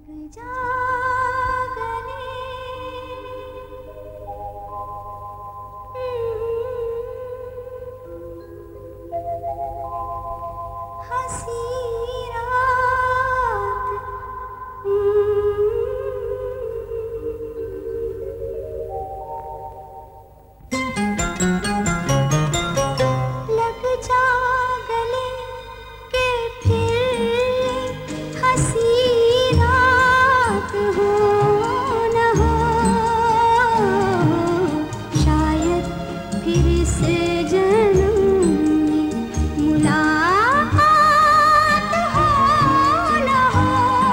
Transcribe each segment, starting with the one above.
जा गले हंसी रात लग जा गले के फिर हंसी रात हो न हो, शायद फिर से जन्म में मुलाकात हो न हो।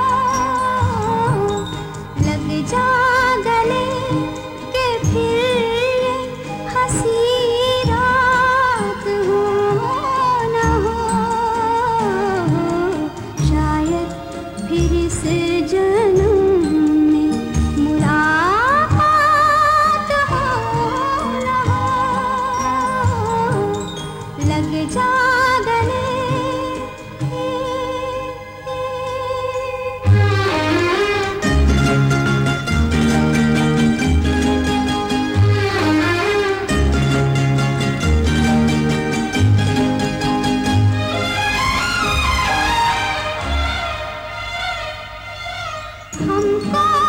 लग जा गले के फिर हंसी रात हो न हो, शायद फिर से जन्म में मुलाकात हो न हो। लग जा गले हमको